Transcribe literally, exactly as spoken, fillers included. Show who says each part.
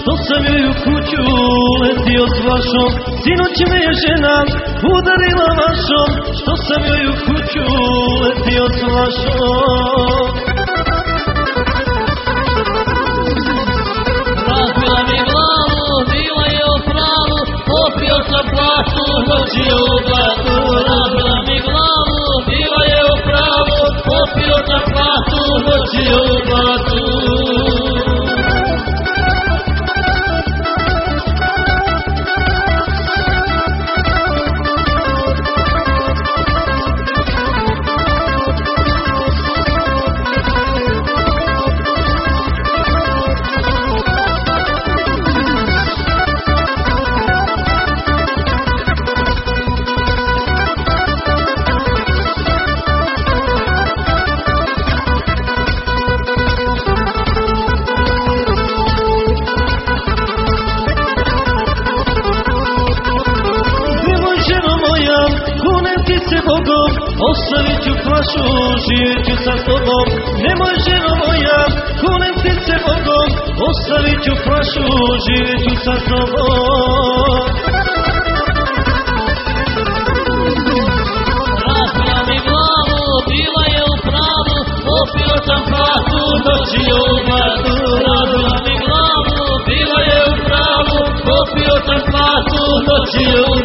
Speaker 1: što sam joj u kuću letio s vašom. Sinoć me je žena udarila vašom, što sam joj u kuću letio s vašom.
Speaker 2: Razbila mi glavu, bila je u pravu, popio sam plastu, noćio u blatu. Razbila mi glavu, bila je u pravu, popio sam plastu, noćio u blatu.
Speaker 1: Bogom, ostavit ću flašu, živjet ću sa tobom. Nemoj ženo moja, kunem ti se Bogom, ostavit ću flašu, živjet ću sa tobom.
Speaker 2: Razbila mi glavu, bila je u pravu, popio sam plastu, noćio u blatu. Razbila mi glavu, bila je u pravu, popio sam plastu, noćio u